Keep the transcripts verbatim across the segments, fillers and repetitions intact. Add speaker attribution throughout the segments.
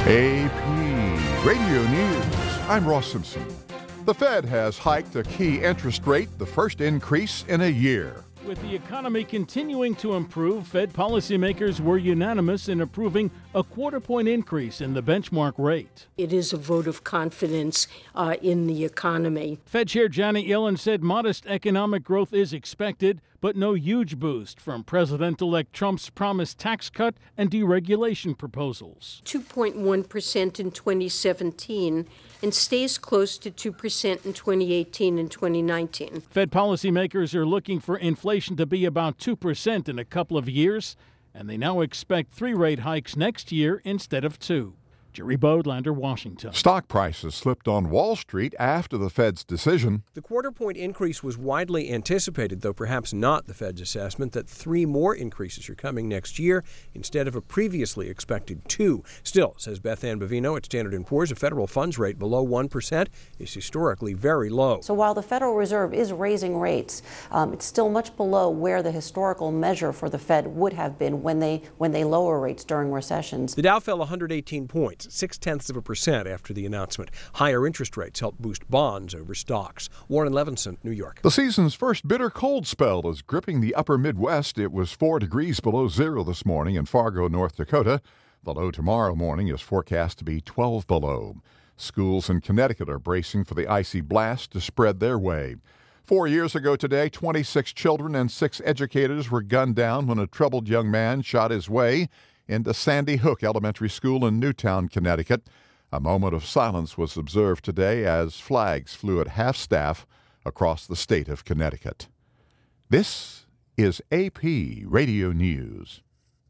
Speaker 1: A P Radio News. I'm Ross Simpson. The Fed has hiked a key interest rate, the first increase in a year.
Speaker 2: With the economy continuing to improve, Fed policymakers were unanimous in approving a quarter point increase in the benchmark rate.
Speaker 3: It is a vote of confidence uh, in the economy.
Speaker 2: Fed Chair Janet Yellen said modest economic growth is expected, but no huge boost from President-elect Trump's promised tax cut and deregulation proposals.
Speaker 3: two point one percent in twenty seventeen and stays close to two percent in twenty eighteen and twenty nineteen.
Speaker 2: Fed policymakers are looking for inflation to be about two percent in a couple of years, and they now expect three rate hikes next year instead of two. Jerry Bodlander, Washington.
Speaker 1: Stock prices slipped on Wall Street after the Fed's decision.
Speaker 4: The quarter-point increase was widely anticipated, though perhaps not the Fed's assessment that three more increases are coming next year instead of a previously expected two. Still, says Beth Ann Bovino at Standard and Poor's, a federal funds rate below one percent is historically very low.
Speaker 5: So while the Federal Reserve is raising rates, um, it's still much below where the historical measure for the Fed would have been when they when they lower rates during recessions.
Speaker 4: The Dow fell one hundred eighteen points. Six-tenths of a percent after the announcement. Higher interest rates helped boost bonds over stocks. Warren Levinson, New York.
Speaker 1: The season's first bitter cold spell is gripping the upper Midwest. It was four degrees below zero this morning in Fargo, North Dakota. The low tomorrow morning is forecast to be twelve below. Schools in Connecticut are bracing for the icy blast to spread their way. Four years ago today, twenty-six children and six educators were gunned down when a troubled young man shot his way into Sandy Hook Elementary School in Newtown, Connecticut. A moment of silence was observed today as flags flew at half-staff across the state of Connecticut. This is A P Radio News.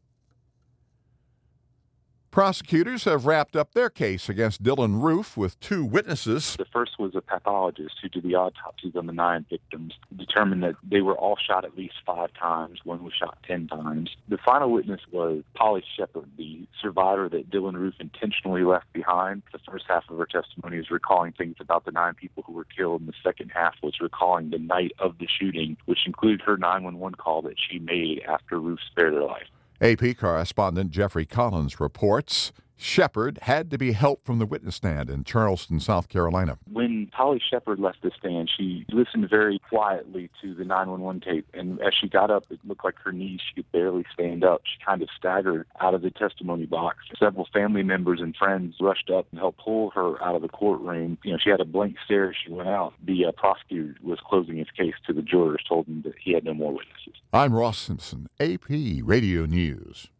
Speaker 1: Prosecutors have wrapped up their case against Dylann Roof with two witnesses.
Speaker 6: The first was a pathologist who did the autopsies on the nine victims, determined that they were all shot at least five times. One was shot ten times. The final witness was Polly Shepard, the survivor that Dylann Roof intentionally left behind. The first half of her testimony is recalling things about the nine people who were killed, and the second half was recalling the night of the shooting, which included her nine one one call that she made after Roof spared her life.
Speaker 1: A P correspondent Jeffrey Collins reports Shepard had to be helped from the witness stand in Charleston, South Carolina.
Speaker 6: When Polly Shepard left the stand, she listened very quietly to the nine one one tape, and as she got up, it looked like her knees, she could barely stand up. She kind of staggered out of the testimony box. Several family members and friends rushed up and helped pull her out of the courtroom. You know, she had a blank stare as she went out. The uh, prosecutor was closing his case to the jurors, told them that he had no more witnesses.
Speaker 1: I'm Ross Simpson, A P Radio News.